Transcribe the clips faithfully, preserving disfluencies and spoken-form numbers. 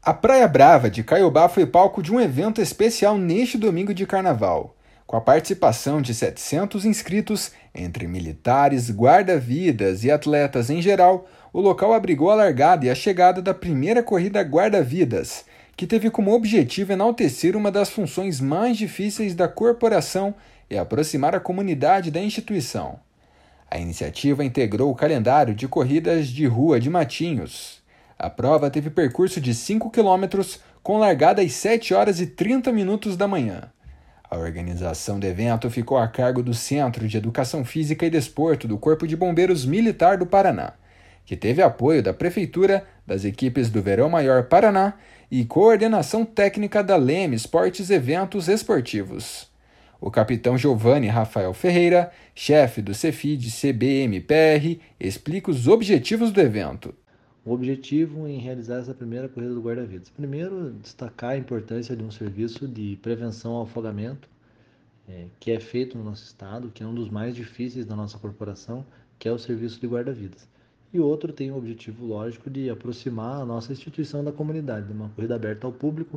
A Praia Brava de Caiobá foi palco de um evento especial neste domingo de carnaval. Com a participação de setecentos inscritos, entre militares, guarda-vidas e atletas em geral, o local abrigou a largada e a chegada da primeira corrida Guarda-Vidas, que teve como objetivo enaltecer uma das funções mais difíceis da corporação e aproximar a comunidade da instituição. A iniciativa integrou o calendário de corridas de rua de Matinhos. A prova teve percurso de cinco quilômetros, com largada às sete horas e trinta minutos da manhã. A organização do evento ficou a cargo do Centro de Educação Física e Desporto do Corpo de Bombeiros Militar do Paraná, que teve apoio da Prefeitura, das equipes do Verão Maior Paraná e coordenação técnica da Leme Esportes Eventos Esportivos. O capitão Giovanni Rafael Ferreira, chefe do Cefid C B M P R, explica os objetivos do evento. O objetivo em realizar essa primeira corrida do Guarda-Vidas. Primeiro, destacar a importância de um serviço de prevenção ao afogamento, é, que é feito no nosso estado, que é um dos mais difíceis da nossa corporação, que é o serviço de guarda-vidas. E outro tem o objetivo lógico de aproximar a nossa instituição da comunidade, de uma corrida aberta ao público,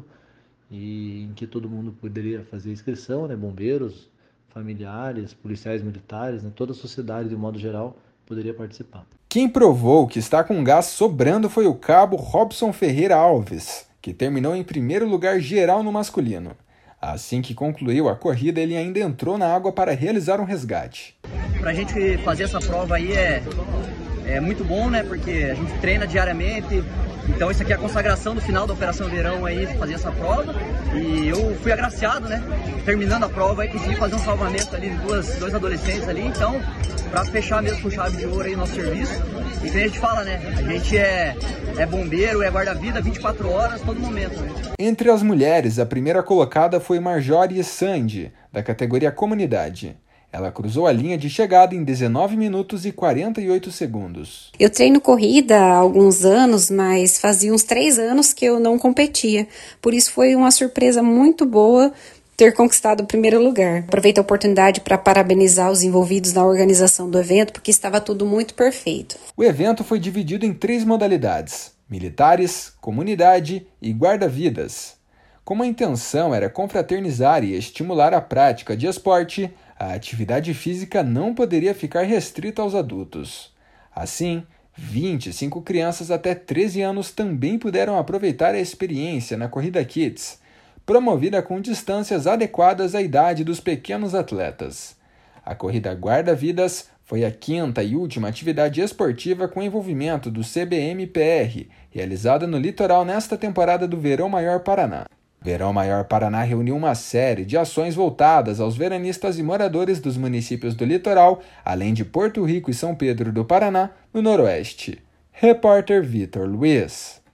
e em que todo mundo poderia fazer inscrição, né, bombeiros, familiares, policiais militares, né, toda a sociedade de modo geral poderia participar. Quem provou que está com gás sobrando foi o cabo Robson Ferreira Alves, que terminou em primeiro lugar geral no masculino. Assim que concluiu a corrida, ele ainda entrou na água para realizar um resgate. Para a gente fazer essa prova aí é, é muito bom, né? Porque a gente treina diariamente. Então isso aqui é a consagração do final da Operação Verão aí, fazer essa prova. E eu fui agraciado, né? Terminando a prova aí, consegui fazer um salvamento ali de duas, dois adolescentes ali. Então, para fechar mesmo com chave de ouro aí o nosso serviço. E que a gente fala, né? A gente é, é bombeiro, é guarda-vida vinte e quatro horas, todo momento, né? Entre as mulheres, a primeira colocada foi Marjorie Sandy, da categoria Comunidade. Ela cruzou a linha de chegada em dezenove minutos e quarenta e oito segundos. Eu treino corrida há alguns anos, mas fazia uns três anos que eu não competia. Por isso foi uma surpresa muito boa ter conquistado o primeiro lugar. Aproveito a oportunidade para parabenizar os envolvidos na organização do evento, porque estava tudo muito perfeito. O evento foi dividido em três modalidades: militares, comunidade e guarda-vidas. Como a intenção era confraternizar e estimular a prática de esporte, a atividade física não poderia ficar restrita aos adultos. Assim, vinte e cinco crianças até treze anos também puderam aproveitar a experiência na Corrida Kids, promovida com distâncias adequadas à idade dos pequenos atletas. A Corrida Guarda-Vidas foi a quinta e última atividade esportiva com envolvimento do C B M P R, realizada no litoral nesta temporada do Verão Maior Paraná. Verão Maior Paraná reuniu uma série de ações voltadas aos veranistas e moradores dos municípios do litoral, além de Porto Rico e São Pedro do Paraná, no Noroeste. Repórter Vitor Luiz.